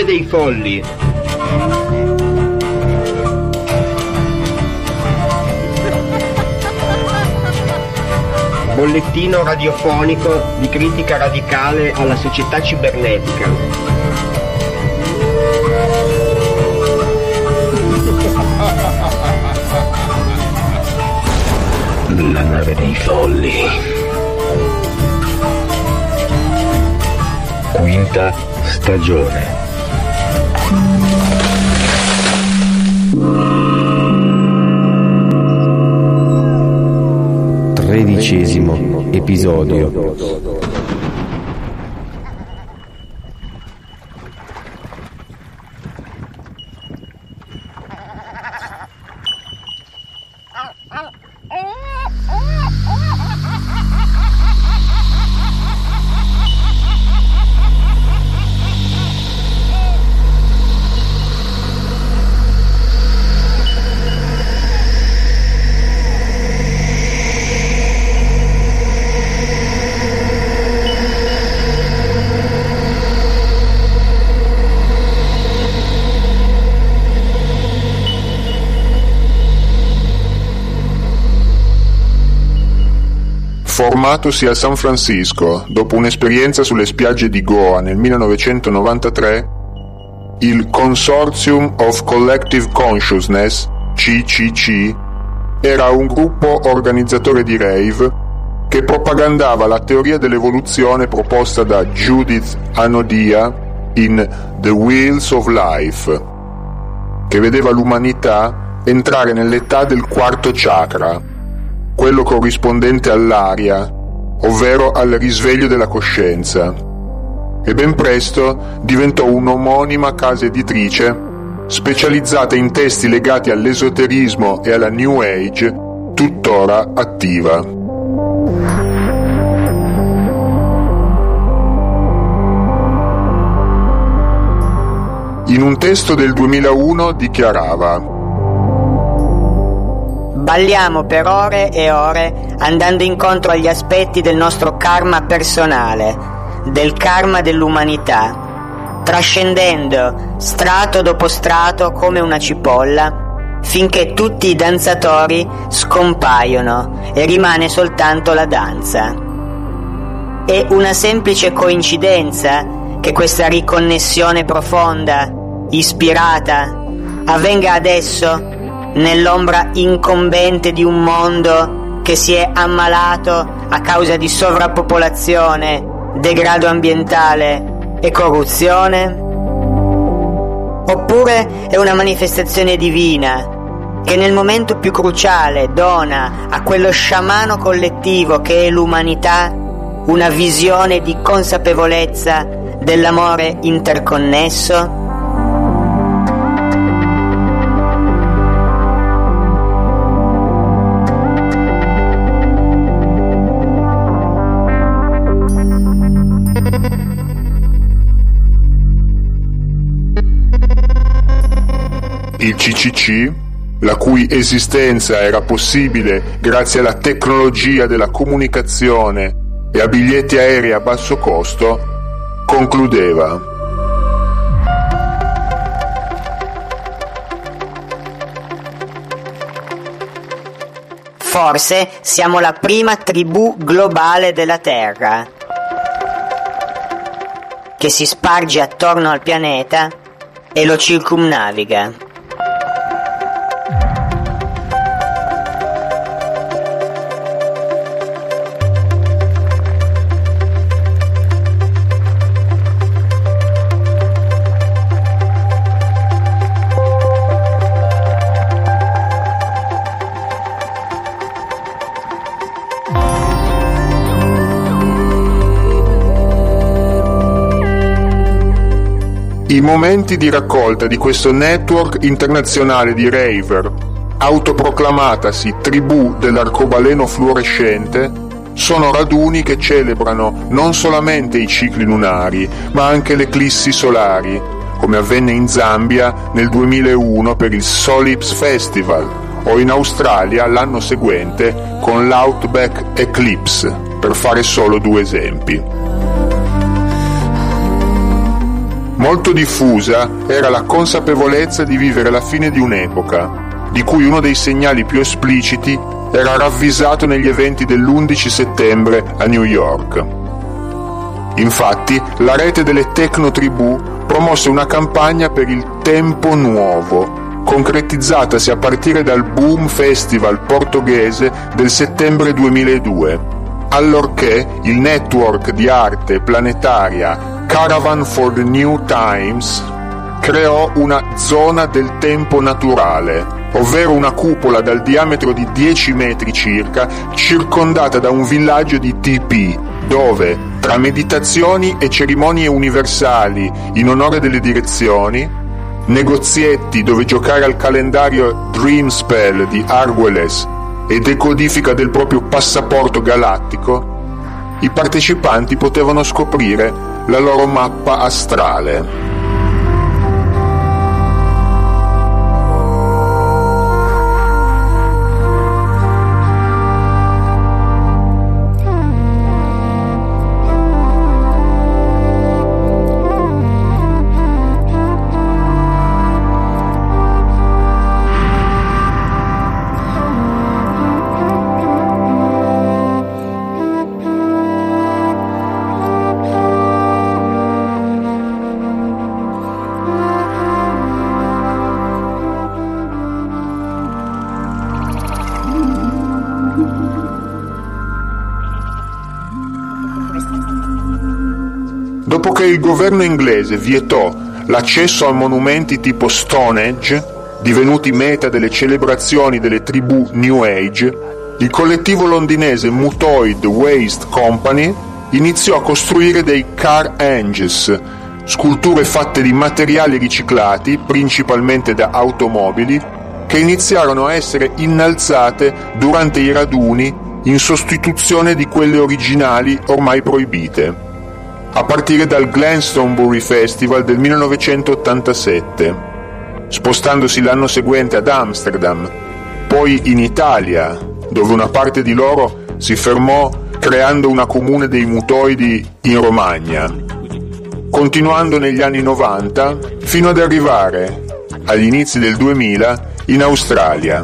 nave dei folli. Bollettino radiofonico di critica radicale alla società cibernetica. La nave dei folli. Quinta stagione. Tredicesimo episodio. Formatosi a San Francisco dopo un'esperienza sulle spiagge di Goa nel 1993, il Consortium of Collective Consciousness, CCC, era un gruppo organizzatore di rave che propagandava la teoria dell'evoluzione proposta da Judith Anodia in The Wheels of Life, che vedeva l'umanità entrare nell'età del quarto chakra, quello corrispondente all'aria, ovvero al risveglio della coscienza, e ben presto diventò un'omonima casa editrice specializzata in testi legati all'esoterismo e alla New Age, tuttora attiva. In un testo del 2001 dichiarava: balliamo per ore e ore andando incontro agli aspetti del nostro karma personale, del karma dell'umanità, trascendendo strato dopo strato come una cipolla, finché tutti i danzatori scompaiono e rimane soltanto la danza. È una semplice coincidenza che questa riconnessione profonda, ispirata, avvenga adesso nell'ombra incombente di un mondo che si è ammalato a causa di sovrappopolazione, degrado ambientale e corruzione? Oppure è una manifestazione divina che nel momento più cruciale dona a quello sciamano collettivo che è l'umanità una visione di consapevolezza dell'amore interconnesso? Il CCC, la cui esistenza era possibile grazie alla tecnologia della comunicazione e a biglietti aerei a basso costo, concludeva: forse siamo la prima tribù globale della Terra, che si sparge attorno al pianeta e lo circumnaviga. I momenti di raccolta di questo network internazionale di raver, autoproclamatasi tribù dell'arcobaleno fluorescente, sono raduni che celebrano non solamente i cicli lunari, ma anche le eclissi solari, come avvenne in Zambia nel 2001 per il Solips Festival, o in Australia l'anno seguente con l'Outback Eclipse, per fare solo due esempi. Molto diffusa era la consapevolezza di vivere la fine di un'epoca, di cui uno dei segnali più espliciti era ravvisato negli eventi dell'11 settembre a New York. Infatti, la rete delle tecnotribù promosse una campagna per il tempo nuovo, concretizzatasi a partire dal Boom Festival portoghese del settembre 2002, allorché il network di arte planetaria Caravan for the New Times creò una zona del tempo naturale, ovvero una cupola dal diametro di 10 metri circa, circondata da un villaggio di TP, dove, tra meditazioni e cerimonie universali in onore delle direzioni, negozietti dove giocare al calendario Dream Spell di Arguelles e decodifica del proprio passaporto galattico, i partecipanti potevano scoprire la loro mappa astrale. Dopo che il governo inglese vietò l'accesso a monumenti tipo Stonehenge, divenuti meta delle celebrazioni delle tribù New Age, il collettivo londinese Mutoid Waste Company iniziò a costruire dei Car-Anges, sculture fatte di materiali riciclati, principalmente da automobili, che iniziarono a essere innalzate durante i raduni in sostituzione di quelle originali ormai proibite, a partire dal Glastonbury Festival del 1987, spostandosi l'anno seguente ad Amsterdam, poi in Italia, dove una parte di loro si fermò creando una comune dei mutoidi in Romagna, continuando negli anni 90 fino ad arrivare, agli inizi del 2000, in Australia.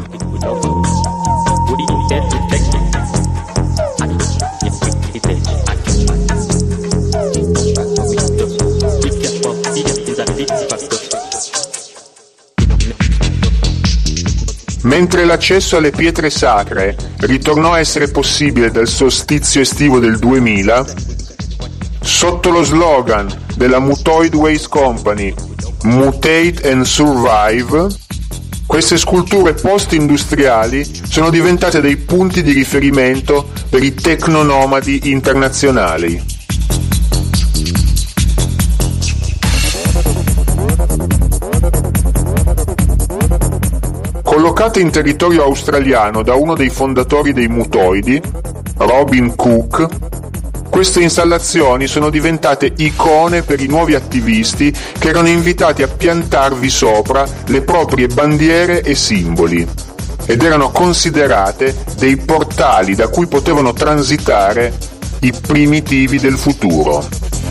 Mentre l'accesso alle pietre sacre ritornò a essere possibile dal solstizio estivo del 2000, sotto lo slogan della Mutoid Waste Company Mutate and Survive, queste sculture post-industriali sono diventate dei punti di riferimento per i tecnonomadi internazionali. Collocate in territorio australiano da uno dei fondatori dei mutoidi, Robin Cook, queste installazioni sono diventate icone per i nuovi attivisti che erano invitati a piantarvi sopra le proprie bandiere e simboli, ed erano considerate dei portali da cui potevano transitare i primitivi del futuro.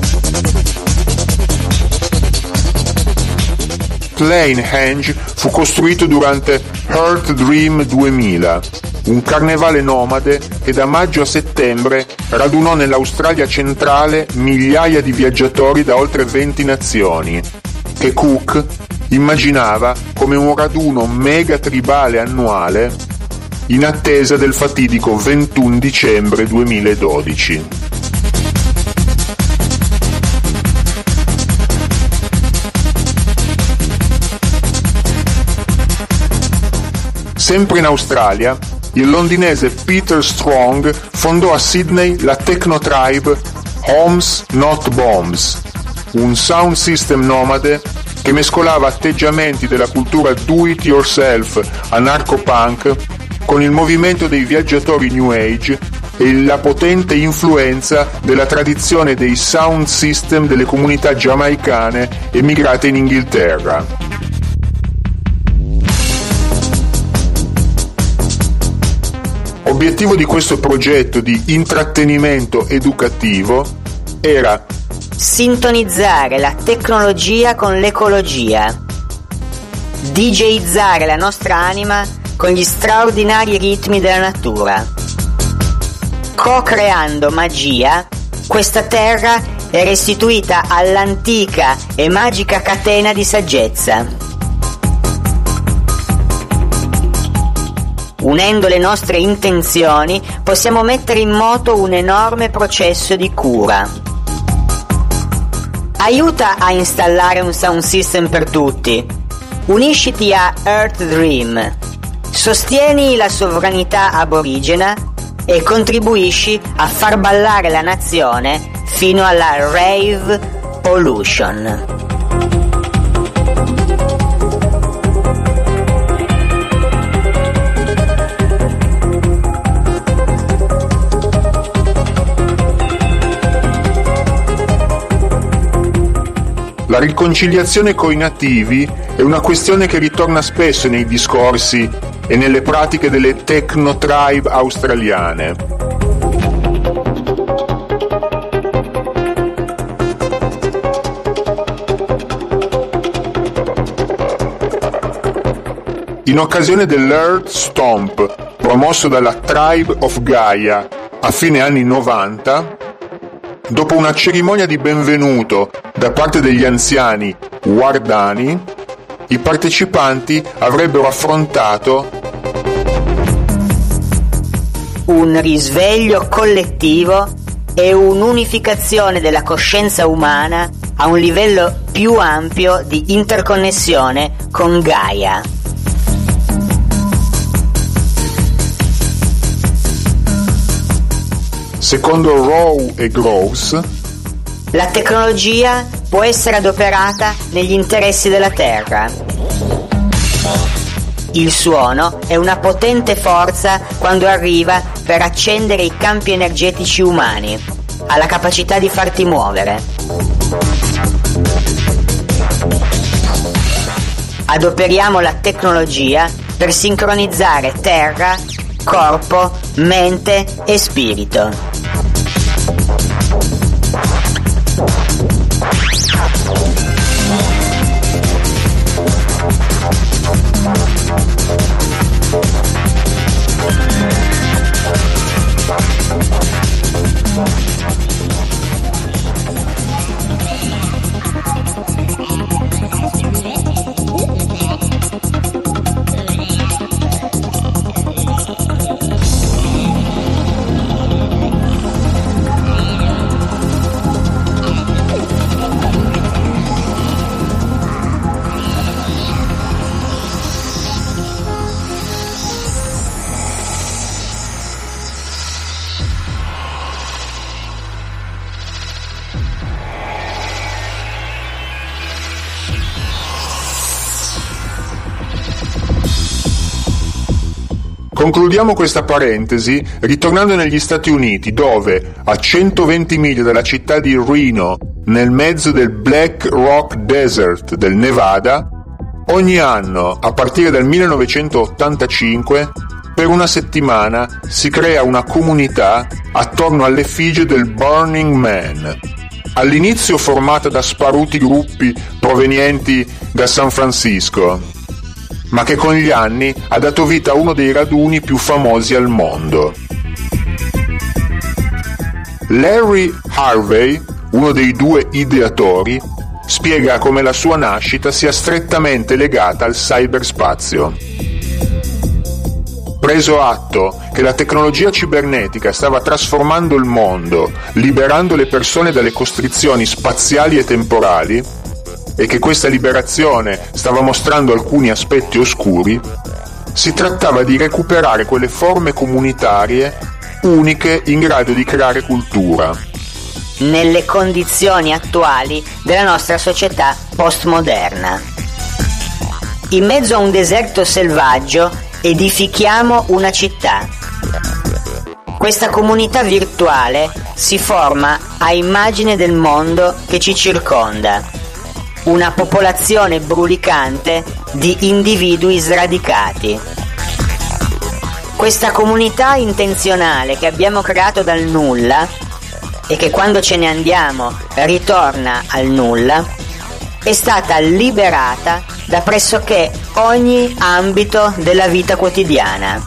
Stonehenge fu costruito durante Earth Dream 2000, un carnevale nomade che da maggio a settembre radunò nell'Australia centrale migliaia di viaggiatori da oltre 20 nazioni, che Cook immaginava come un raduno mega tribale annuale in attesa del fatidico 21 dicembre 2012. Sempre in Australia, il londinese Peter Strong fondò a Sydney la techno tribe Homes Not Bombs, un sound system nomade che mescolava atteggiamenti della cultura do-it-yourself anarcho-punk con il movimento dei viaggiatori New Age e la potente influenza della tradizione dei sound system delle comunità giamaicane emigrate in Inghilterra. L'obiettivo di questo progetto di intrattenimento educativo era sintonizzare la tecnologia con l'ecologia, DJizzare la nostra anima con gli straordinari ritmi della natura. Co-creando magia, questa terra è restituita all'antica e magica catena di saggezza. Unendo le nostre intenzioni, possiamo mettere in moto un enorme processo di cura. Aiuta a installare un sound system per tutti. Unisciti a Earth Dream. Sostieni la sovranità aborigena e contribuisci a far ballare la nazione fino alla Rave Pollution. La riconciliazione coi nativi è una questione che ritorna spesso nei discorsi e nelle pratiche delle techno-tribe australiane. In occasione dell'Earth Stomp, promosso dalla Tribe of Gaia a fine anni 90, dopo una cerimonia di benvenuto da parte degli anziani Wardani, i partecipanti avrebbero affrontato un risveglio collettivo e un'unificazione della coscienza umana a un livello più ampio di interconnessione con Gaia. Secondo Rowe e Groves, la tecnologia può essere adoperata negli interessi della Terra. Il suono è una potente forza quando arriva per accendere i campi energetici umani. Ha la capacità di farti muovere. Adoperiamo la tecnologia per sincronizzare terra, corpo, mente e spirito. Concludiamo questa parentesi ritornando negli Stati Uniti, dove, a 120 miglia dalla città di Reno, nel mezzo del Black Rock Desert del Nevada, ogni anno, a partire dal 1985, per una settimana si crea una comunità attorno all'effigie del Burning Man, all'inizio formata da sparuti gruppi provenienti da San Francisco, ma che con gli anni ha dato vita a uno dei raduni più famosi al mondo. Larry Harvey, uno dei due ideatori, spiega come la sua nascita sia strettamente legata al cyberspazio. Preso atto che la tecnologia cibernetica stava trasformando il mondo, liberando le persone dalle costrizioni spaziali e temporali, e che questa liberazione stava mostrando alcuni aspetti oscuri, si trattava di recuperare quelle forme comunitarie uniche in grado di creare cultura. Nelle condizioni attuali della nostra società postmoderna. In mezzo a un deserto selvaggio edifichiamo una città. Questa comunità virtuale si forma a immagine del mondo che ci circonda. Una popolazione brulicante di individui sradicati. Questa comunità intenzionale che abbiamo creato dal nulla e che quando ce ne andiamo ritorna al nulla, è stata liberata da pressoché ogni ambito della vita quotidiana.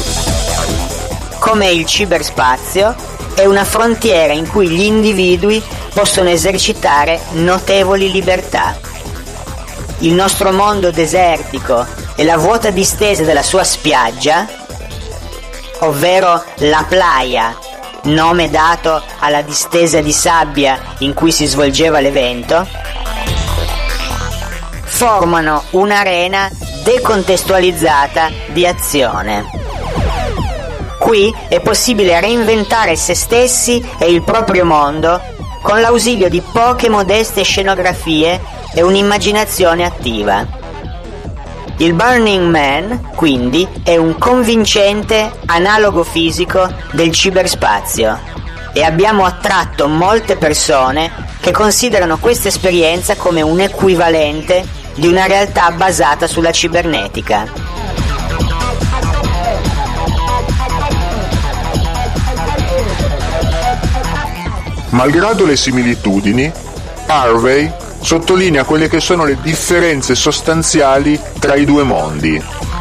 Come il ciberspazio, è una frontiera in cui gli individui possono esercitare notevoli libertà. Il nostro mondo desertico e la vuota distesa della sua spiaggia, ovvero la playa, nome dato alla distesa di sabbia in cui si svolgeva l'evento, formano un'arena decontestualizzata di azione. Qui è possibile reinventare se stessi e il proprio mondo con l'ausilio di poche modeste scenografie e un'immaginazione attiva. Il Burning Man, quindi, è un convincente analogo fisico del ciberspazio e abbiamo attratto molte persone che considerano questa esperienza come un equivalente di una realtà basata sulla cibernetica. Malgrado le similitudini, Harvey sottolinea quelle che sono le differenze sostanziali tra i due mondi.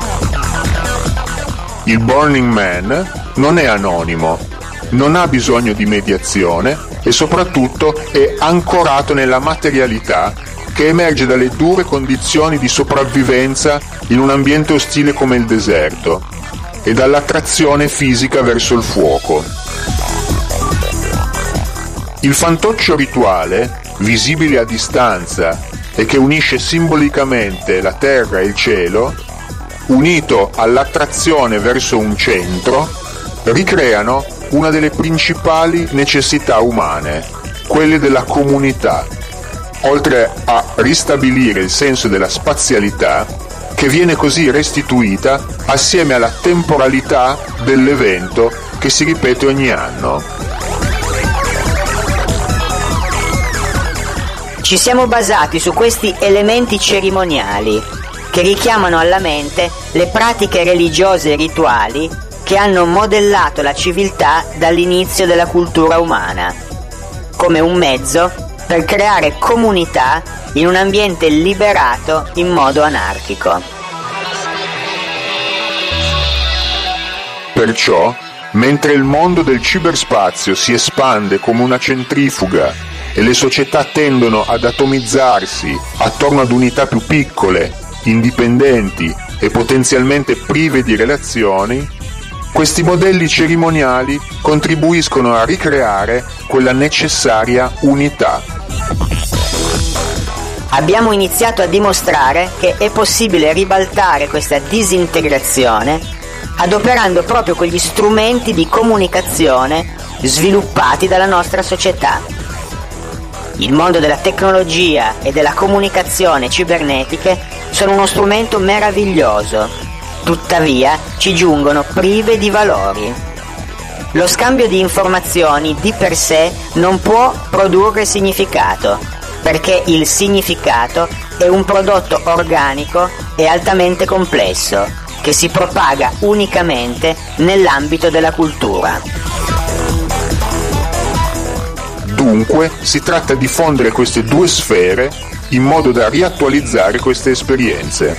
Il Burning Man non è anonimo, non ha bisogno di mediazione e soprattutto è ancorato nella materialità che emerge dalle dure condizioni di sopravvivenza in un ambiente ostile come il deserto e dall'attrazione fisica verso il fuoco. Il fantoccio rituale, visibile a distanza e che unisce simbolicamente la terra e il cielo, unito all'attrazione verso un centro, ricreano una delle principali necessità umane, quelle della comunità, oltre a ristabilire il senso della spazialità che viene così restituita assieme alla temporalità dell'evento che si ripete ogni anno. Ci siamo basati su questi elementi cerimoniali che richiamano alla mente le pratiche religiose e rituali che hanno modellato la civiltà dall'inizio della cultura umana, come un mezzo per creare comunità in un ambiente liberato in modo anarchico. Perciò, mentre il mondo del ciberspazio si espande come una centrifuga e le società tendono ad atomizzarsi attorno ad unità più piccole, indipendenti e potenzialmente prive di relazioni, questi modelli cerimoniali contribuiscono a ricreare quella necessaria unità. Abbiamo iniziato a dimostrare che è possibile ribaltare questa disintegrazione adoperando proprio quegli strumenti di comunicazione sviluppati dalla nostra società. Il mondo della tecnologia e della comunicazione cibernetiche sono uno strumento meraviglioso, tuttavia ci giungono prive di valori. Lo scambio di informazioni di per sé non può produrre significato, perché il significato è un prodotto organico e altamente complesso, che si propaga unicamente nell'ambito della cultura. Dunque, si tratta di fondere queste due sfere in modo da riattualizzare queste esperienze.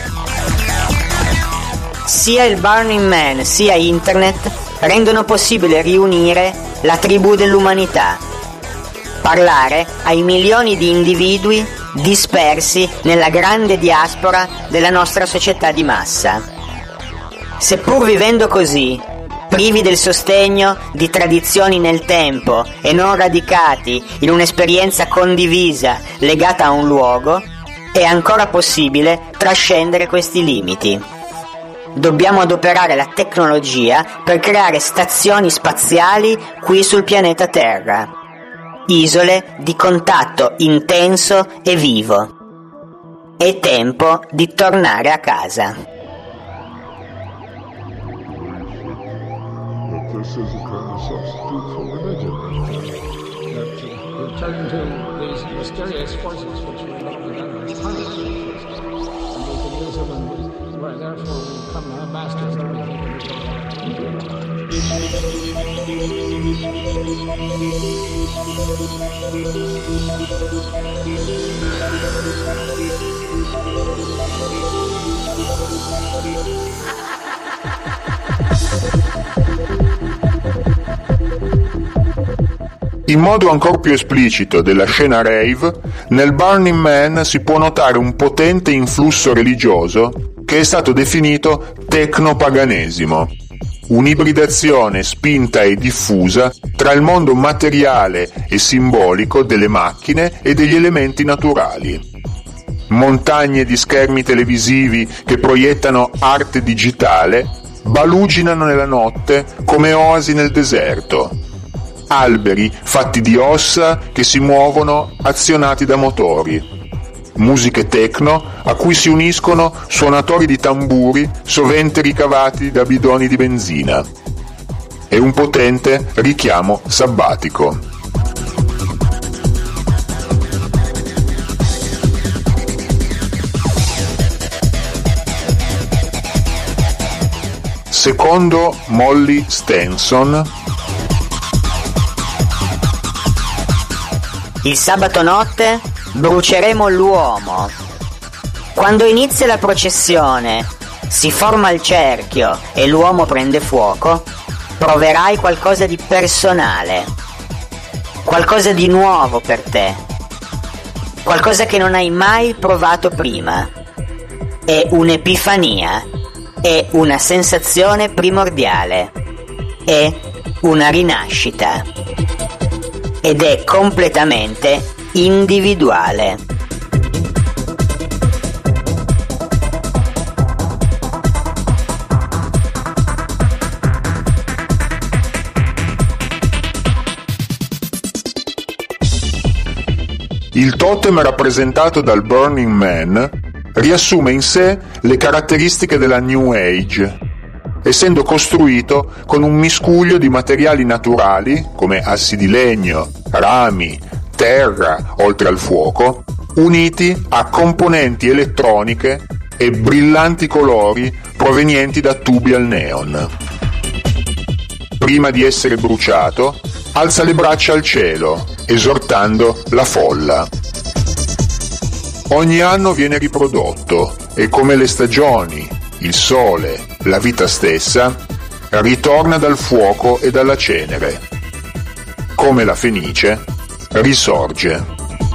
Sia il Burning Man sia Internet rendono possibile riunire la tribù dell'umanità, parlare ai milioni di individui dispersi nella grande diaspora della nostra società di massa. Seppur vivendo così, privi del sostegno di tradizioni nel tempo e non radicati in un'esperienza condivisa legata a un luogo, è ancora possibile trascendere questi limiti. Dobbiamo adoperare la tecnologia per creare stazioni spaziali qui sul pianeta Terra, isole di contatto intenso e vivo. È tempo di tornare a casa. This is a kind of substitute for religion. That turn to these mysterious forces which we represent as tyrants, and we can use them, and right, therefore we become masters of everything. In modo ancora più esplicito della scena rave, nel Burning Man si può notare un potente influsso religioso che è stato definito tecnopaganesimo, un'ibridazione spinta e diffusa tra il mondo materiale e simbolico delle macchine e degli elementi naturali. Montagne di schermi televisivi che proiettano arte digitale baluginano nella notte come oasi nel deserto. Alberi fatti di ossa che si muovono azionati da motori. Musiche techno a cui si uniscono suonatori di tamburi sovente ricavati da bidoni di benzina. È un potente richiamo sabbatico. Secondo Molly Stenson, il sabato notte bruceremo l'uomo. Quando inizia la processione, si forma il cerchio e l'uomo prende fuoco, proverai qualcosa di personale, qualcosa di nuovo per te, qualcosa che non hai mai provato prima. È un'epifania, è una sensazione primordiale, è una rinascita. Ed è completamente individuale. Il totem rappresentato dal Burning Man riassume in sé le caratteristiche della New Age, essendo costruito con un miscuglio di materiali naturali come assi di legno, rami, terra, oltre al fuoco, uniti a componenti elettroniche e brillanti colori provenienti da tubi al neon. Prima di essere bruciato, alza le braccia al cielo, esortando la folla. Ogni anno viene riprodotto e come le stagioni, il sole, la vita stessa, ritorna dal fuoco e dalla cenere. Come la fenice, risorge.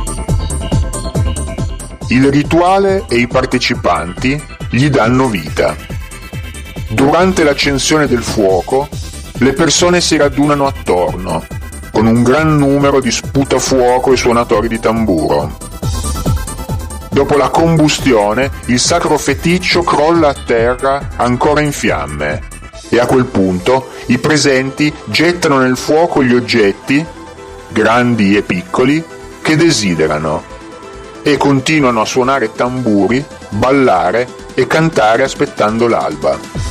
Il rituale e i partecipanti gli danno vita. Durante l'accensione del fuoco, le persone si radunano attorno, con un gran numero di sputafuoco e suonatori di tamburo. Dopo la combustione, il sacro feticcio crolla a terra ancora in fiamme e a quel punto i presenti gettano nel fuoco gli oggetti, grandi e piccoli, che desiderano e continuano a suonare tamburi, ballare e cantare aspettando l'alba.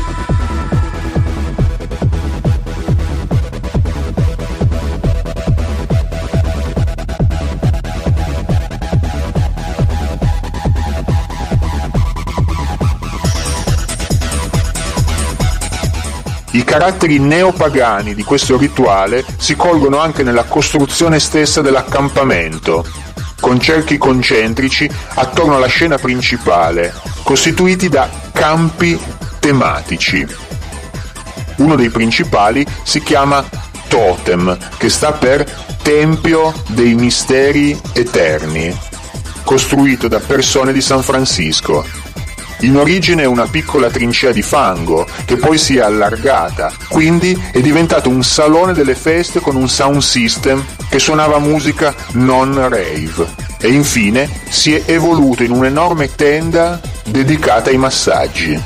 I caratteri neopagani di questo rituale si colgono anche nella costruzione stessa dell'accampamento, con cerchi concentrici attorno alla scena principale, costituiti da campi tematici. Uno dei principali si chiama Totem, che sta per Tempio dei Misteri Eterni, costruito da persone di San Francisco. In origine è una piccola trincea di fango, che poi si è allargata, quindi è diventato un salone delle feste con un sound system che suonava musica non rave, e infine si è evoluto in un'enorme tenda dedicata ai massaggi.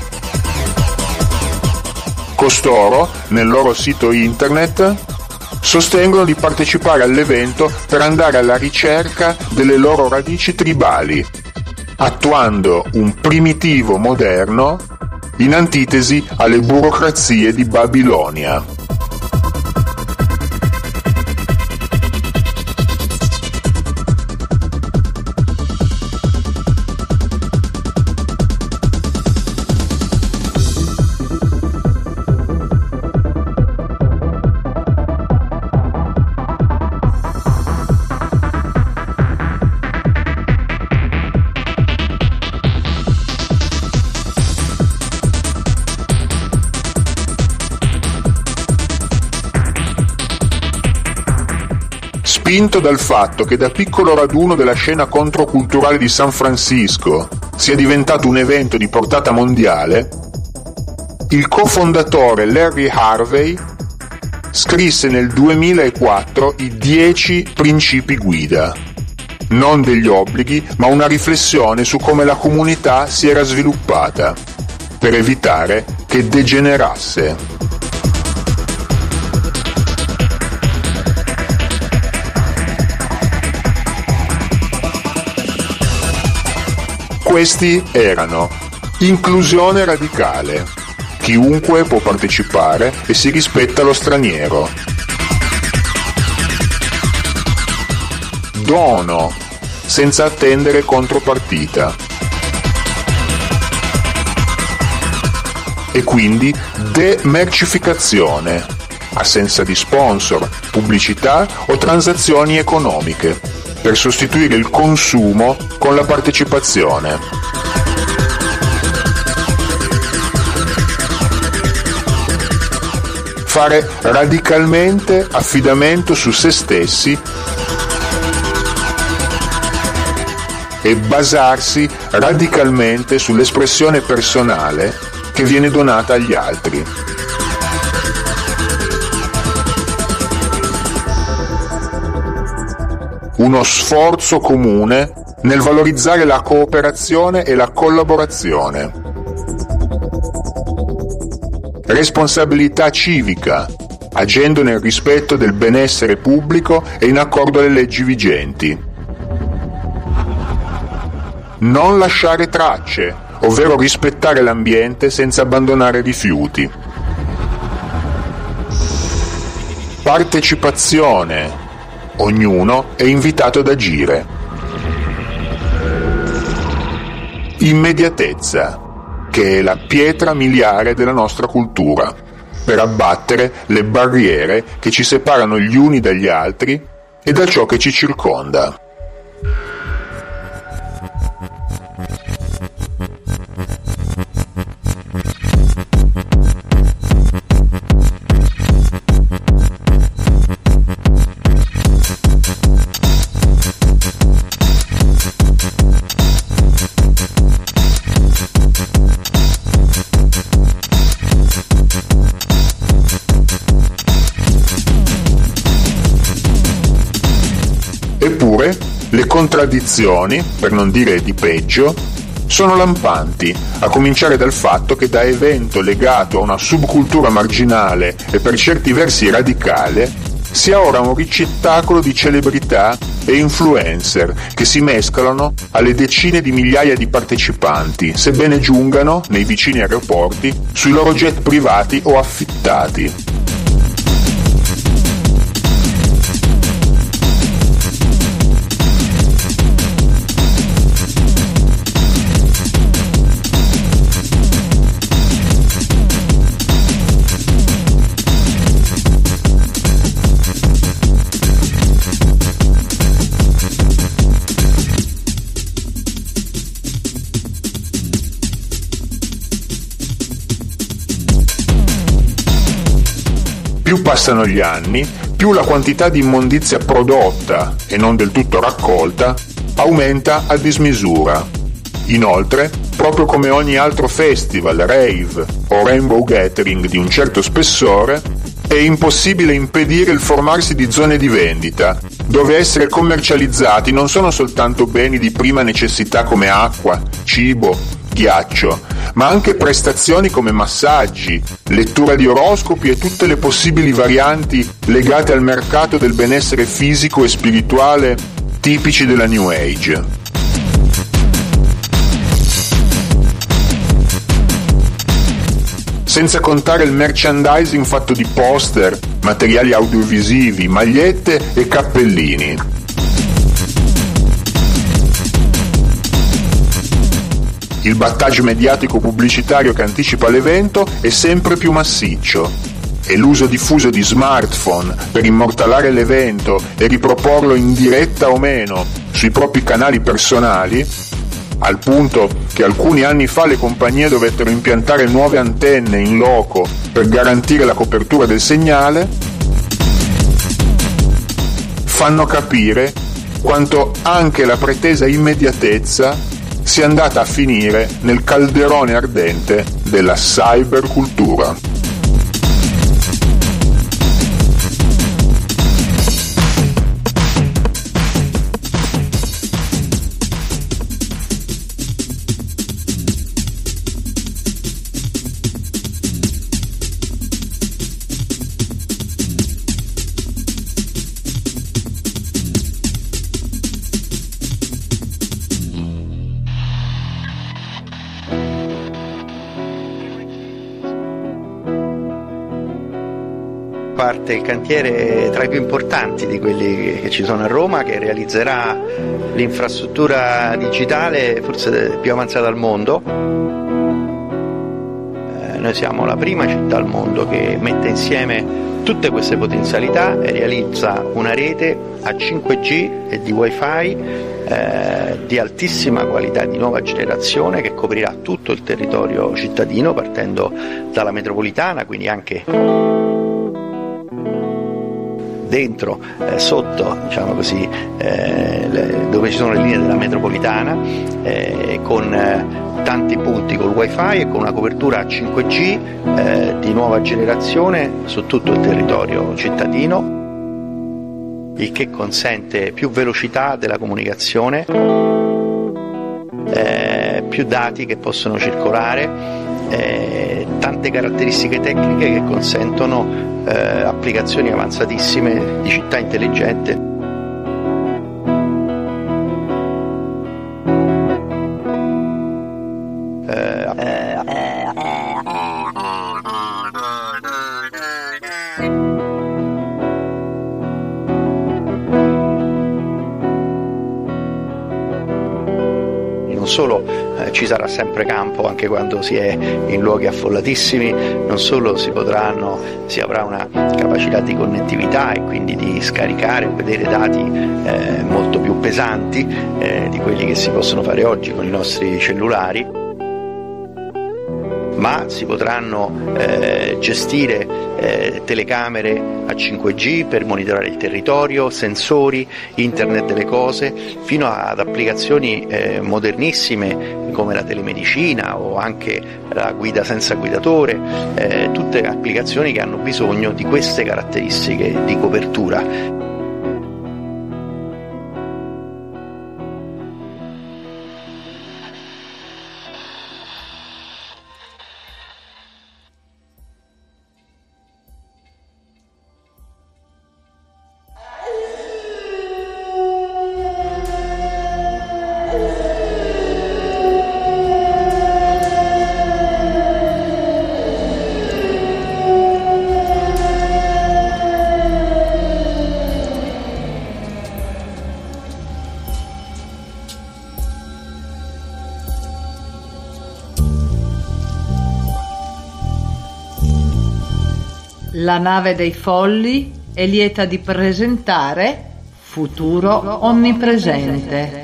Costoro, nel loro sito internet, sostengono di partecipare all'evento per andare alla ricerca delle loro radici tribali, attuando un primitivo moderno in antitesi alle burocrazie di Babilonia. spinto dal fatto che da piccolo raduno della scena controculturale di San Francisco sia diventato un evento di portata mondiale, il cofondatore Larry Harvey scrisse nel 2004 i 10 principi guida, non degli obblighi, ma una riflessione su come la comunità si era sviluppata, per evitare che degenerasse. Questi erano: inclusione radicale, chiunque può partecipare e si rispetta lo straniero; dono, senza attendere contropartita; e quindi demercificazione, assenza di sponsor, pubblicità o transazioni economiche, per sostituire il consumo con la partecipazione. Fare radicalmente affidamento su se stessi e basarsi radicalmente sull'espressione personale che viene donata agli altri. Uno sforzo comune nel valorizzare la cooperazione e la collaborazione. Responsabilità civica, agendo nel rispetto del benessere pubblico e in accordo alle leggi vigenti. Non lasciare tracce, ovvero rispettare l'ambiente senza abbandonare rifiuti. Partecipazione. Ognuno è invitato ad agire. Immediatezza, che è la pietra miliare della nostra cultura, per abbattere le barriere che ci separano gli uni dagli altri e da ciò che ci circonda. Eppure, le contraddizioni, per non dire di peggio, sono lampanti, a cominciare dal fatto che da evento legato a una subcultura marginale e per certi versi radicale, sia ora un ricettacolo di celebrità e influencer che si mescolano alle decine di migliaia di partecipanti, sebbene giungano nei vicini aeroporti sui loro jet privati o affittati. Più passano gli anni, più la quantità di immondizia prodotta, e non del tutto raccolta, aumenta a dismisura. Inoltre, proprio come ogni altro festival, rave o rainbow gathering di un certo spessore, è impossibile impedire il formarsi di zone di vendita, dove essere commercializzati non sono soltanto beni di prima necessità come acqua, cibo, ghiaccio, ma anche prestazioni come massaggi, lettura di oroscopi e tutte le possibili varianti legate al mercato del benessere fisico e spirituale tipici della New Age. Senza contare il merchandising fatto di poster, materiali audiovisivi, magliette e cappellini. Il battage mediatico pubblicitario che anticipa l'evento è sempre più massiccio e l'uso diffuso di smartphone per immortalare l'evento e riproporlo in diretta o meno sui propri canali personali, al punto che alcuni anni fa le compagnie dovettero impiantare nuove antenne in loco per garantire la copertura del segnale, fanno capire quanto anche la pretesa immediatezza sia andata a finire nel calderone ardente della cybercultura. Parte il cantiere tra i più importanti di quelli che ci sono a Roma, che realizzerà l'infrastruttura digitale forse più avanzata al mondo. Noi siamo la prima città al mondo che mette insieme tutte queste potenzialità e realizza una rete a 5G e di Wi-Fi di altissima qualità, di nuova generazione, che coprirà tutto il territorio cittadino, partendo dalla metropolitana, quindi anche dentro, sotto, diciamo così, dove ci sono le linee della metropolitana, con tanti punti col wifi e con una copertura a 5G di nuova generazione su tutto il territorio cittadino, il che consente più velocità della comunicazione, più dati che possono circolare, tante caratteristiche tecniche che consentono applicazioni avanzatissime di città intelligente. Non solo ci sarà sempre campo anche quando si è in luoghi affollatissimi, non solo si avrà una capacità di connettività e quindi di scaricare o vedere dati molto più pesanti di quelli che si possono fare oggi con i nostri cellulari, ma si potranno gestire telecamere a 5G per monitorare il territorio, sensori, internet delle cose, fino ad applicazioni modernissime come la telemedicina o anche la guida senza guidatore, tutte applicazioni che hanno bisogno di queste caratteristiche di copertura. La nave dei folli è lieta di presentare Futuro onnipresente.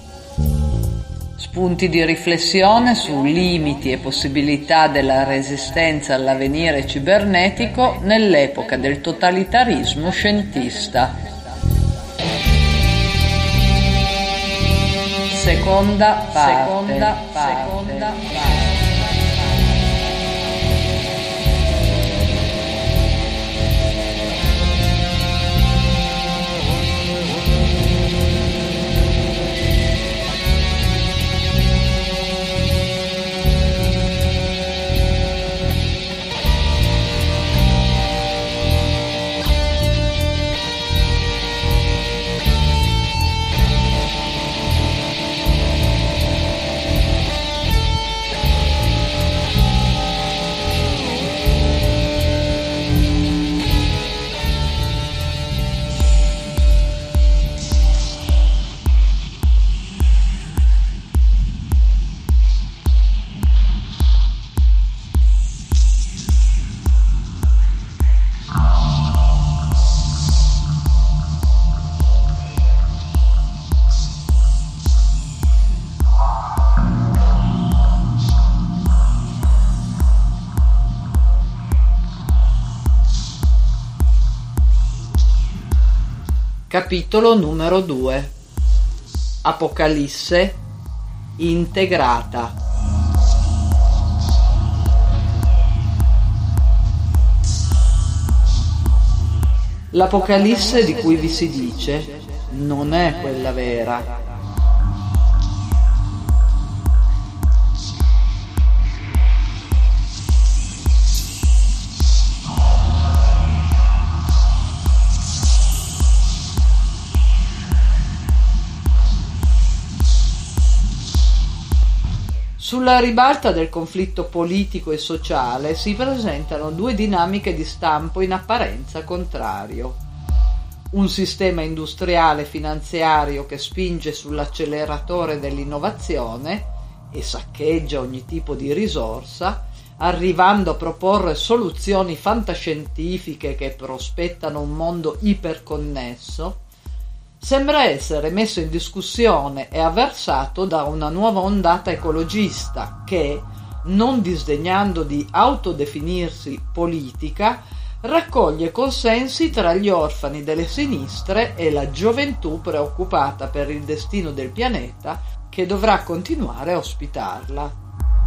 Spunti di riflessione su limiti e possibilità della resistenza all'avvenire cibernetico nell'epoca del totalitarismo scientista. Seconda parte. Capitolo numero 2. Apocalisse integrata. L'Apocalisse di cui vi si dice non è quella vera. Sulla ribalta del conflitto politico e sociale si presentano due dinamiche di stampo in apparenza contrario. Un sistema industriale finanziario che spinge sull'acceleratore dell'innovazione e saccheggia ogni tipo di risorsa, arrivando a proporre soluzioni fantascientifiche che prospettano un mondo iperconnesso, sembra essere messo in discussione e avversato da una nuova ondata ecologista che, non disdegnando di autodefinirsi politica, raccoglie consensi tra gli orfani delle sinistre e la gioventù preoccupata per il destino del pianeta che dovrà continuare a ospitarla.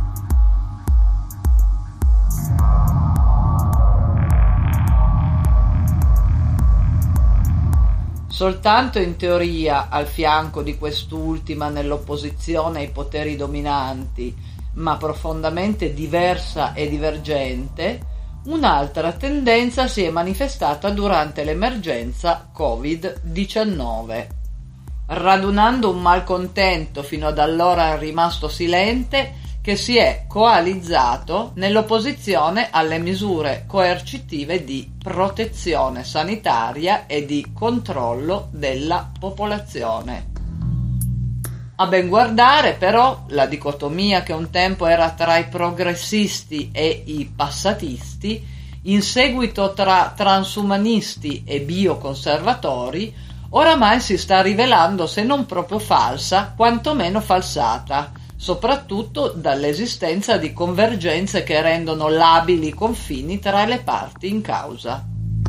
Soltanto in teoria, al fianco di quest'ultima nell'opposizione ai poteri dominanti, ma profondamente diversa e divergente, un'altra tendenza si è manifestata durante l'emergenza Covid-19, radunando un malcontento fino ad allora rimasto silente che si è coalizzato nell'opposizione alle misure coercitive di protezione sanitaria e di controllo della popolazione. A ben guardare, però, la dicotomia che un tempo era tra i progressisti e i passatisti, in seguito tra transumanisti e bioconservatori, oramai si sta rivelando se non proprio falsa, quantomeno falsata, soprattutto dall'esistenza di convergenze che rendono labili i confini tra le parti in causa.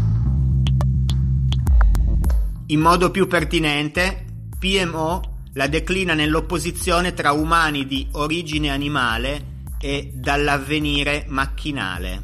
In modo più pertinente, PMO la declina nell'opposizione tra umani di origine animale e dall'avvenire macchinale.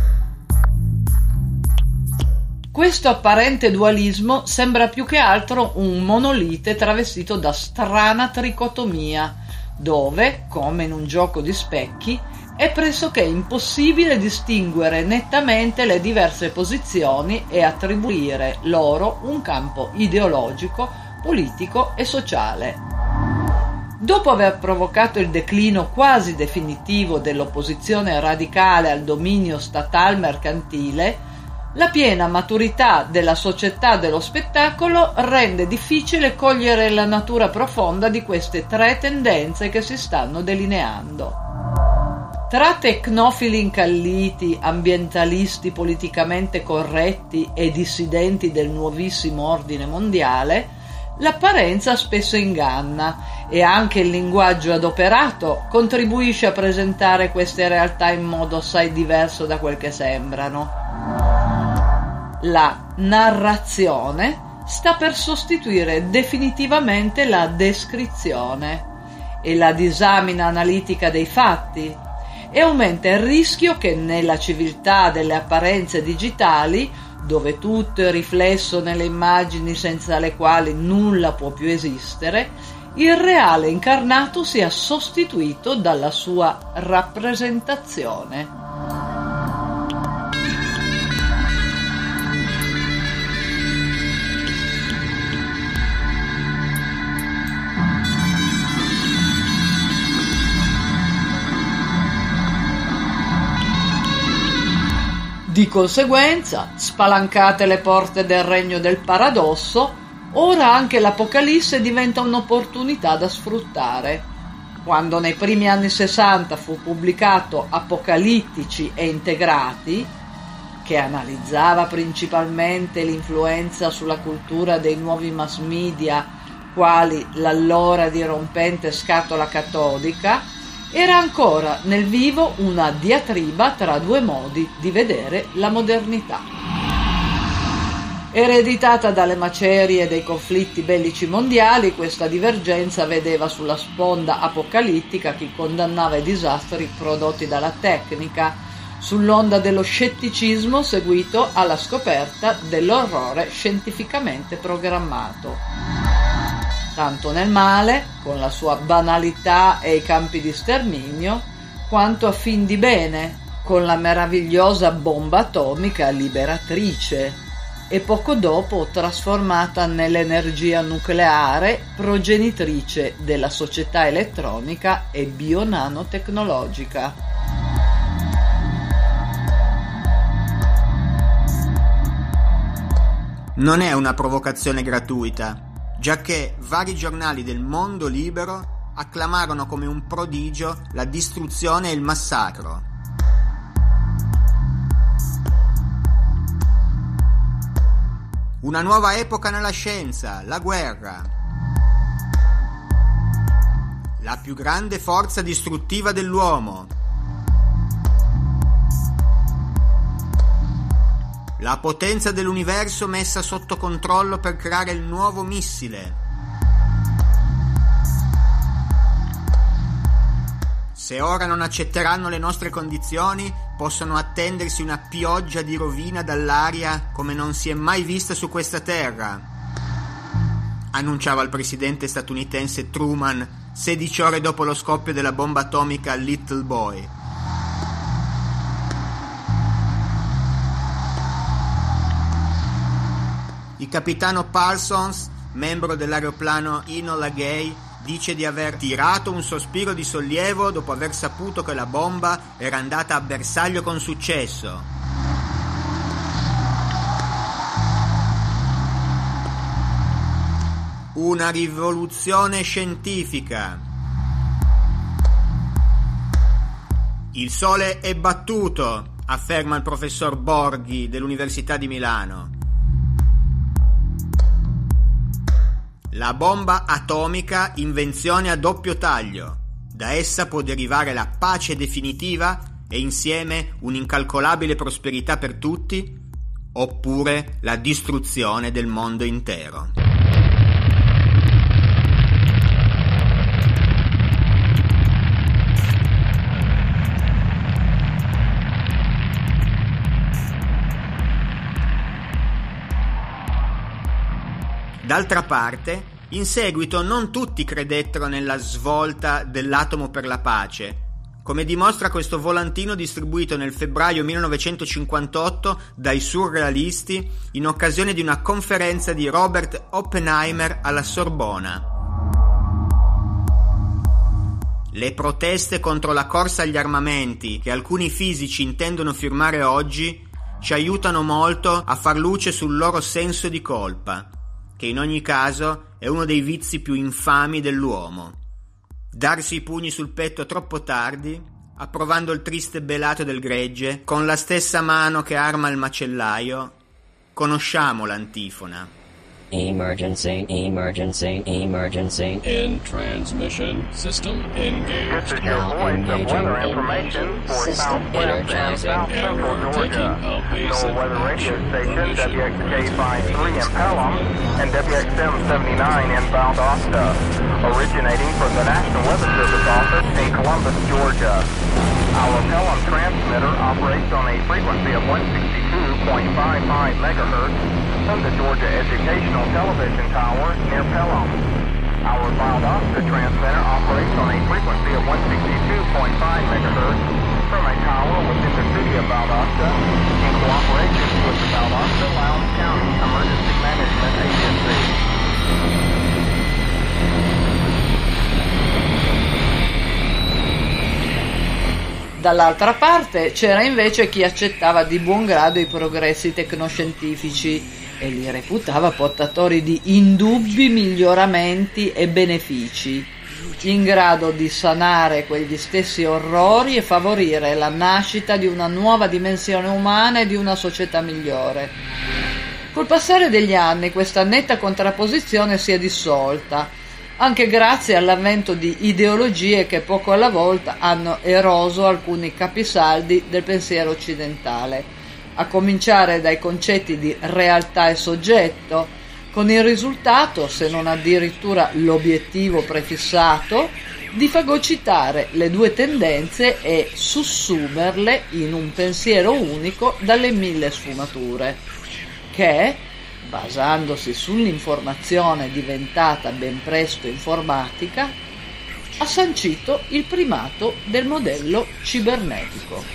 Questo apparente dualismo sembra più che altro un monolite travestito da strana tricotomia, dove, come in un gioco di specchi, è pressoché impossibile distinguere nettamente le diverse posizioni e attribuire loro un campo ideologico, politico e sociale. Dopo aver provocato il declino quasi definitivo dell'opposizione radicale al dominio statal-mercantile, la piena maturità della società dello spettacolo rende difficile cogliere la natura profonda di queste tre tendenze che si stanno delineando. Tra tecnofili incalliti, ambientalisti politicamente corretti e dissidenti del nuovissimo ordine mondiale, l'apparenza spesso inganna e anche il linguaggio adoperato contribuisce a presentare queste realtà in modo assai diverso da quel che sembrano. La narrazione sta per sostituire definitivamente la descrizione e la disamina analitica dei fatti, e aumenta il rischio che nella civiltà delle apparenze digitali, dove tutto è riflesso nelle immagini senza le quali nulla può più esistere, il reale incarnato sia sostituito dalla sua rappresentazione. Di conseguenza, spalancate le porte del regno del paradosso, ora anche l'Apocalisse diventa un'opportunità da sfruttare. Quando nei primi anni 60 fu pubblicato Apocalittici e integrati, che analizzava principalmente l'influenza sulla cultura dei nuovi mass media, quali l'allora dirompente scatola catodica, era ancora nel vivo una diatriba tra due modi di vedere la modernità. Ereditata dalle macerie dei conflitti bellici mondiali, questa divergenza vedeva sulla sponda apocalittica chi condannava i disastri prodotti dalla tecnica, sull'onda dello scetticismo seguito alla scoperta dell'orrore scientificamente programmato. Tanto nel male, con la sua banalità e i campi di sterminio, quanto a fin di bene, con la meravigliosa bomba atomica liberatrice, e poco dopo trasformata nell'energia nucleare progenitrice della società elettronica e bionanotecnologica. Non è una provocazione gratuita, giacché vari giornali del mondo libero acclamarono come un prodigio la distruzione e il massacro. Una nuova epoca nella scienza, la guerra. La più grande forza distruttiva dell'uomo. La potenza dell'universo messa sotto controllo per creare il nuovo missile. Se ora non accetteranno le nostre condizioni, possono attendersi una pioggia di rovina dall'aria come non si è mai vista su questa terra, annunciava il presidente statunitense Truman 16 ore dopo lo scoppio della bomba atomica a Little Boy. Il capitano Parsons, membro dell'aeroplano Enola Gay, dice di aver tirato un sospiro di sollievo dopo aver saputo che la bomba era andata a bersaglio con successo. Una rivoluzione scientifica. Il sole è battuto, afferma il professor Borghi dell'Università di Milano. La bomba atomica, invenzione a doppio taglio. Da essa può derivare la pace definitiva e insieme un'incalcolabile prosperità per tutti, oppure la distruzione del mondo intero. D'altra parte, in seguito non tutti credettero nella svolta dell'atomo per la pace, come dimostra questo volantino distribuito nel febbraio 1958 dai surrealisti in occasione di una conferenza di Robert Oppenheimer alla Sorbona. Le proteste contro la corsa agli armamenti che alcuni fisici intendono firmare oggi ci aiutano molto a far luce sul loro senso di colpa, che in ogni caso è uno dei vizi più infami dell'uomo. Darsi i pugni sul petto troppo tardi, approvando il triste belato del gregge, con la stessa mano che arma il macellaio. Conosciamo l'antifona. Emergency, emergency, emergency. In transmission system engaged. This is your voice of weather information for Southwest and South Central Georgia. NOAA weather radio station WXK-53 in Pelham and WXM-79 in Valdosta, originating from the National Weather Service office in Columbus, Georgia. Our Pelham transmitter operates on a frequency of 162.55 megahertz from the Georgia Educational Television Tower near Pelham. Our Valdosta transmitter operates on a frequency of 162.5 megahertz from a tower within the city of Valdosta in cooperation with the Valdosta Lowndes County Emergency Management Agency. Dall'altra parte c'era invece chi accettava di buon grado i progressi tecnoscientifici e li reputava portatori di indubbi miglioramenti e benefici, in grado di sanare quegli stessi orrori e favorire la nascita di una nuova dimensione umana e di una società migliore. Col passare degli anni questa netta contrapposizione si è dissolta, anche grazie all'avvento di ideologie che poco alla volta hanno eroso alcuni capisaldi del pensiero occidentale, a cominciare dai concetti di realtà e soggetto, con il risultato, se non addirittura l'obiettivo prefissato, di fagocitare le due tendenze e sussumerle in un pensiero unico dalle 1000 sfumature, che, basandosi sull'informazione diventata ben presto informatica, ha sancito il primato del modello cibernetico.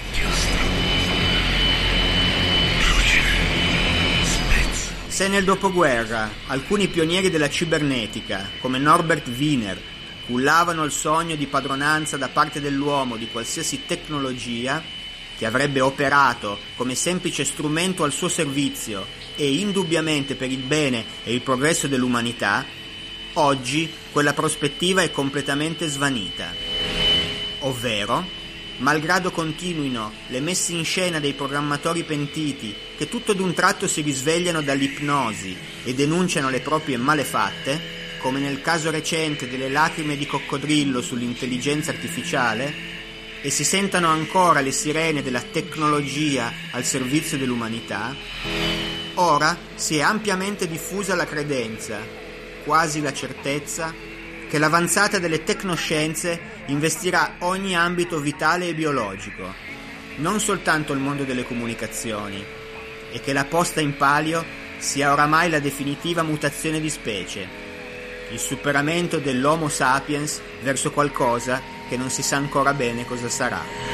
Se nel dopoguerra alcuni pionieri della cibernetica, come Norbert Wiener, cullavano il sogno di padronanza da parte dell'uomo di qualsiasi tecnologia che avrebbe operato come semplice strumento al suo servizio e indubbiamente per il bene e il progresso dell'umanità, oggi quella prospettiva è completamente svanita. Ovvero, malgrado continuino le messe in scena dei programmatori pentiti che tutto d'un tratto si risvegliano dall'ipnosi e denunciano le proprie malefatte, come nel caso recente delle lacrime di coccodrillo sull'intelligenza artificiale, e si sentano ancora le sirene della tecnologia al servizio dell'umanità, ora si è ampiamente diffusa la credenza, quasi la certezza, che l'avanzata delle tecnoscienze investirà ogni ambito vitale e biologico, non soltanto il mondo delle comunicazioni, e che la posta in palio sia oramai la definitiva mutazione di specie, il superamento dell'Homo sapiens verso qualcosa che non si sa ancora bene cosa sarà.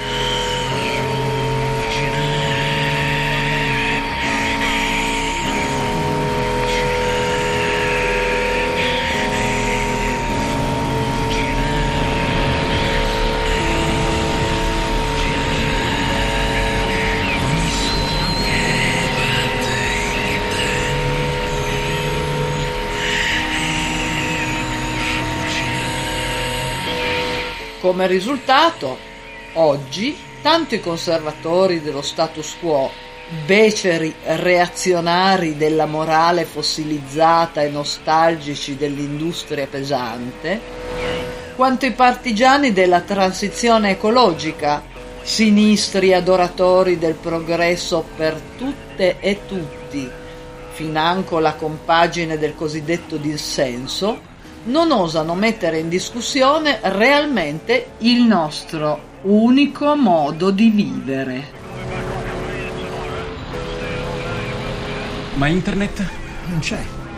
Come risultato, oggi, tanto i conservatori dello status quo, beceri reazionari della morale fossilizzata e nostalgici dell'industria pesante, quanto i partigiani della transizione ecologica, sinistri adoratori del progresso per tutte e tutti, financo la compagine del cosiddetto dissenso, non osano mettere in discussione realmente il nostro unico modo di vivere. Ma internet non c'è.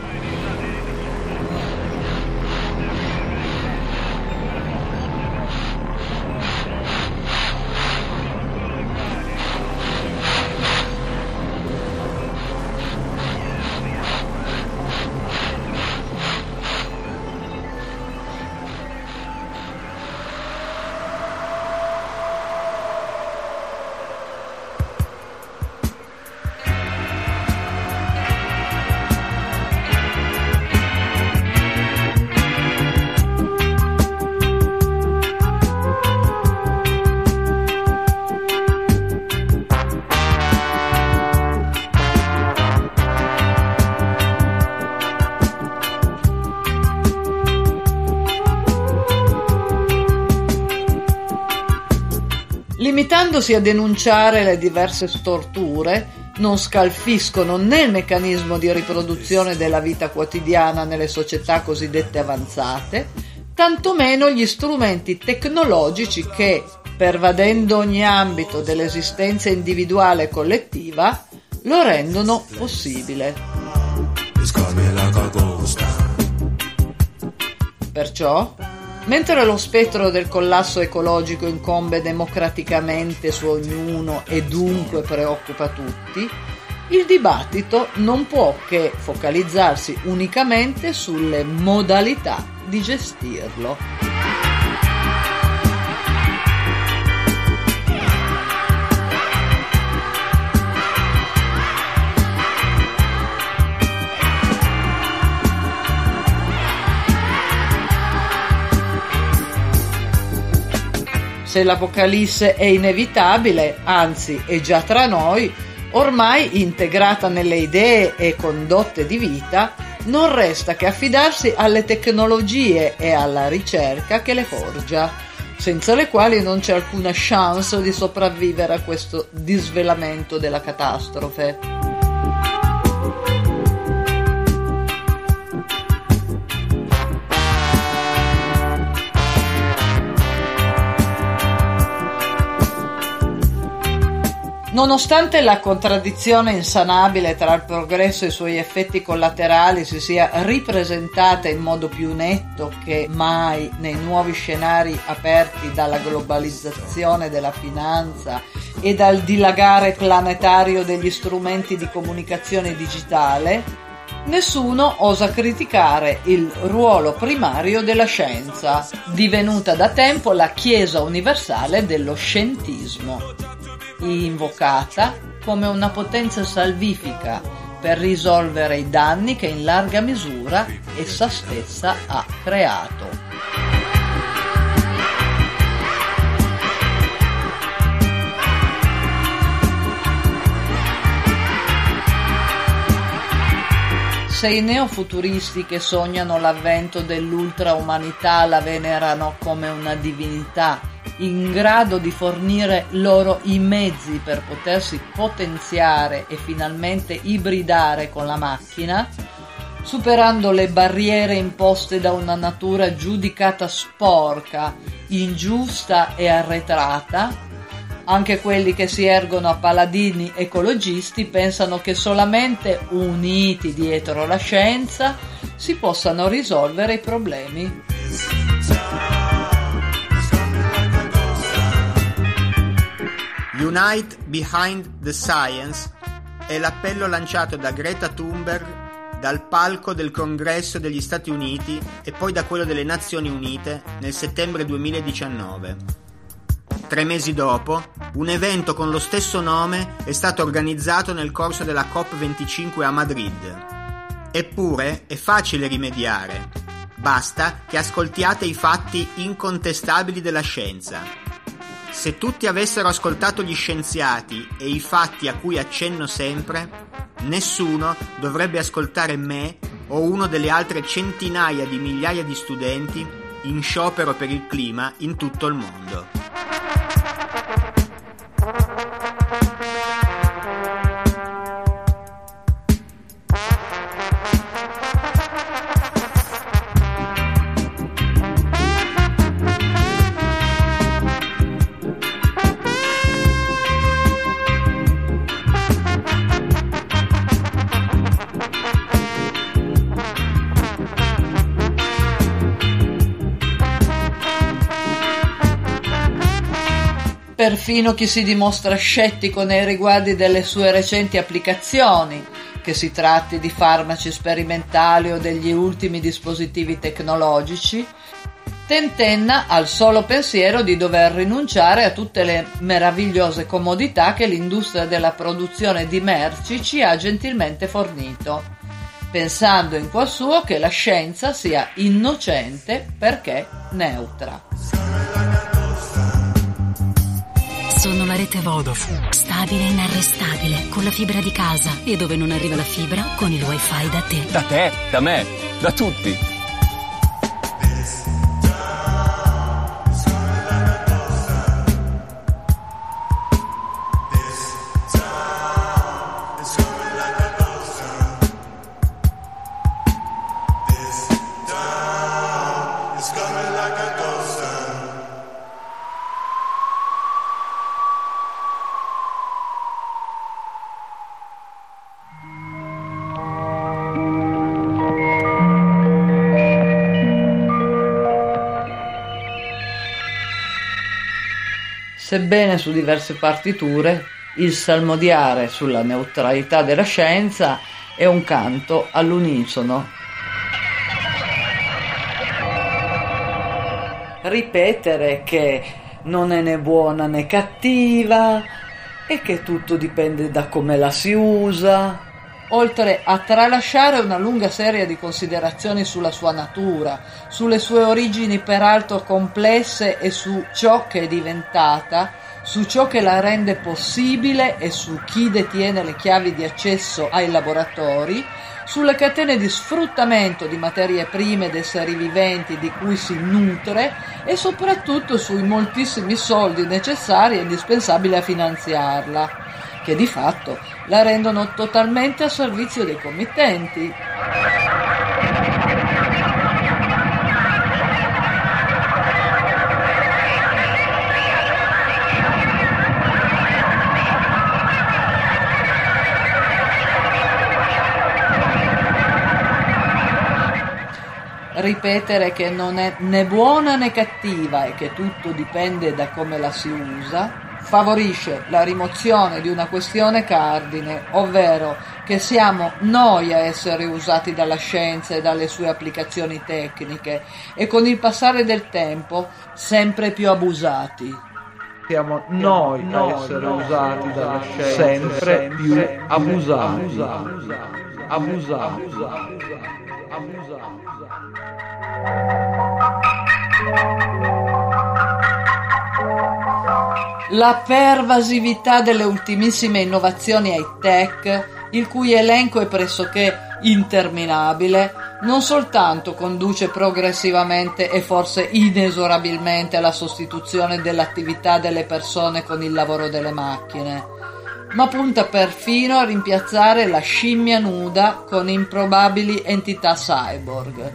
Limitandosi a denunciare le diverse storture, non scalfiscono né il meccanismo di riproduzione della vita quotidiana nelle società cosiddette avanzate, tantomeno gli strumenti tecnologici che, pervadendo ogni ambito dell'esistenza individuale e collettiva, lo rendono possibile. Perciò, mentre lo spettro del collasso ecologico incombe democraticamente su ognuno e dunque preoccupa tutti, il dibattito non può che focalizzarsi unicamente sulle modalità di gestirlo. Se l'apocalisse è inevitabile, anzi è già tra noi, ormai integrata nelle idee e condotte di vita, non resta che affidarsi alle tecnologie e alla ricerca che le forgia, senza le quali non c'è alcuna chance di sopravvivere a questo disvelamento della catastrofe. Nonostante la contraddizione insanabile tra il progresso e i suoi effetti collaterali si sia ripresentata in modo più netto che mai nei nuovi scenari aperti dalla globalizzazione della finanza e dal dilagare planetario degli strumenti di comunicazione digitale, nessuno osa criticare il ruolo primario della scienza, divenuta da tempo la chiesa universale dello scientismo, invocata come una potenza salvifica per risolvere i danni che in larga misura essa stessa ha creato. Se i neofuturisti che sognano l'avvento dell'ultraumanità la venerano come una divinità in grado di fornire loro i mezzi per potersi potenziare e finalmente ibridare con la macchina, superando le barriere imposte da una natura giudicata sporca, ingiusta e arretrata, anche quelli che si ergono a paladini ecologisti pensano che solamente uniti dietro la scienza si possano risolvere i problemi. Unite Behind the Science è l'appello lanciato da Greta Thunberg dal palco del Congresso degli Stati Uniti e poi da quello delle Nazioni Unite nel settembre 2019. 3 mesi dopo, un evento con lo stesso nome è stato organizzato nel corso della COP25 a Madrid. Eppure è facile rimediare. Basta che ascoltiate i fatti incontestabili della scienza. Se tutti avessero ascoltato gli scienziati e i fatti a cui accenno sempre, nessuno dovrebbe ascoltare me o uno delle altre centinaia di migliaia di studenti in sciopero per il clima in tutto il mondo. Perfino chi si dimostra scettico nei riguardi delle sue recenti applicazioni, che si tratti di farmaci sperimentali o degli ultimi dispositivi tecnologici, tentenna al solo pensiero di dover rinunciare a tutte le meravigliose comodità che l'industria della produzione di merci ci ha gentilmente fornito, pensando in cuor suo che la scienza sia innocente perché neutra. Sono la rete Vodafone, stabile e inarrestabile, con la fibra di casa, e dove non arriva la fibra, con il wifi da te. Da te, da me, da tutti. Sebbene su diverse partiture, il salmodiare sulla neutralità della scienza è un canto all'unisono. Ripetere che non è né buona né cattiva e che tutto dipende da come la si usa, oltre a tralasciare una lunga serie di considerazioni sulla sua natura, sulle sue origini peraltro complesse e su ciò che è diventata, su ciò che la rende possibile e su chi detiene le chiavi di accesso ai laboratori, sulle catene di sfruttamento di materie prime ed esseri viventi di cui si nutre e soprattutto sui moltissimi soldi necessari e indispensabili a finanziarla, che di fatto la rendono totalmente a servizio dei committenti. Ripetere che non è né buona né cattiva e che tutto dipende da come la si usa, favorisce la rimozione di una questione cardine, ovvero che siamo noi a essere usati dalla scienza e dalle sue applicazioni tecniche e con il passare del tempo sempre più abusati. Siamo noi a essere usati dalla scienza sempre più abusati. La pervasività delle ultimissime innovazioni high-tech, il cui elenco è pressoché interminabile, non soltanto conduce progressivamente e forse inesorabilmente alla sostituzione dell'attività delle persone con il lavoro delle macchine, ma punta perfino a rimpiazzare la scimmia nuda con improbabili entità cyborg.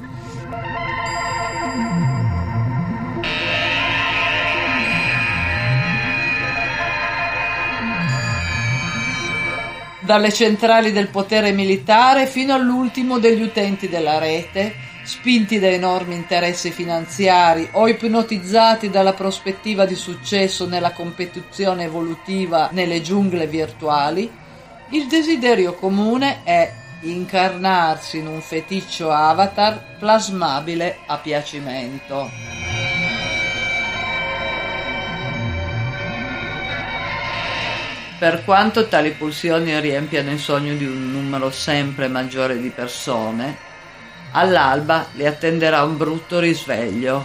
Dalle centrali del potere militare fino all'ultimo degli utenti della rete, spinti da enormi interessi finanziari o ipnotizzati dalla prospettiva di successo nella competizione evolutiva nelle giungle virtuali, il desiderio comune è incarnarsi in un feticcio avatar plasmabile a piacimento. Per quanto tali pulsioni riempiano il sogno di un numero sempre maggiore di persone, all'alba li attenderà un brutto risveglio.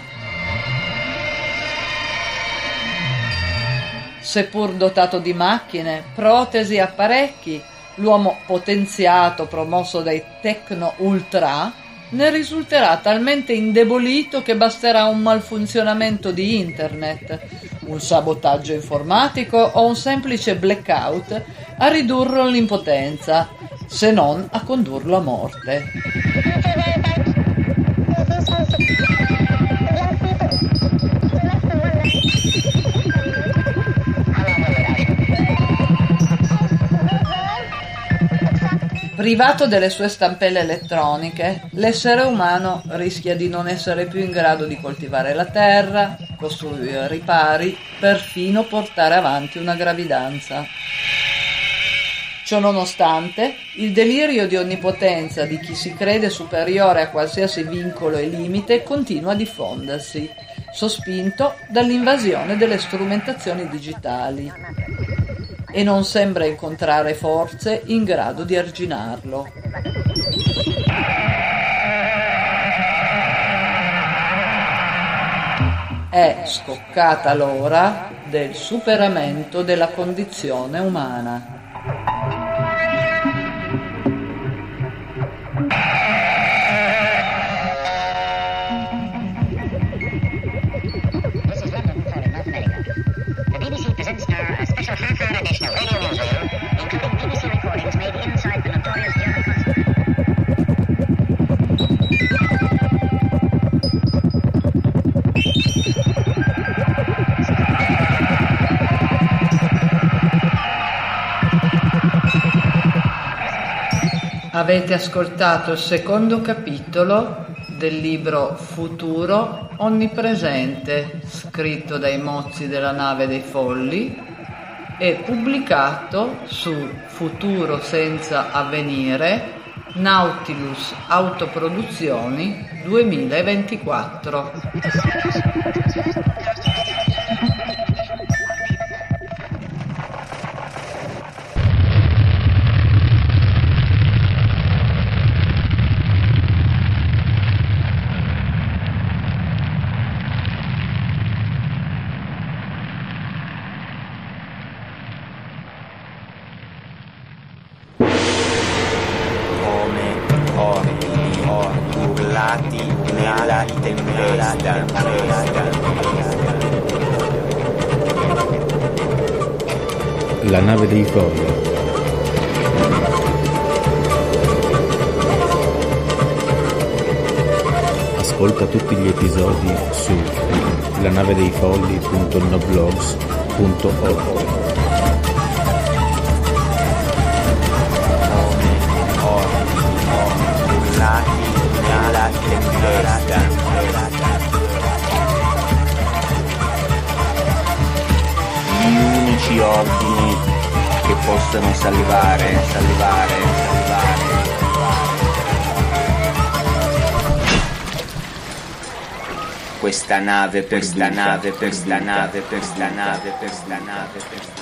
Seppur dotato di macchine, protesi e apparecchi, l'uomo potenziato promosso dai Tecno Ultra ne risulterà talmente indebolito che basterà un malfunzionamento di internet, un sabotaggio informatico o un semplice blackout a ridurlo all'impotenza, se non a condurlo a morte. Privato delle sue stampelle elettroniche, l'essere umano rischia di non essere più in grado di coltivare la terra, costruire ripari, perfino portare avanti una gravidanza. Ciononostante, il delirio di onnipotenza di chi si crede superiore a qualsiasi vincolo e limite continua a diffondersi, sospinto dall'invasione delle strumentazioni digitali, e non sembra incontrare forze in grado di arginarlo. È scoccata l'ora del superamento della condizione umana. Avete ascoltato il secondo capitolo del libro Futuro Onnipresente, scritto dai mozzi della nave dei folli e pubblicato su Futuro Senza Avvenire, Nautilus Autoproduzioni 2024. nella tempesta. La nave dei folli. Ascolta tutti gli episodi su lanavedeifolli.noblogs.org. Nella tempesta. Gli unici ordini che possono salvare. Questa nave per la nave.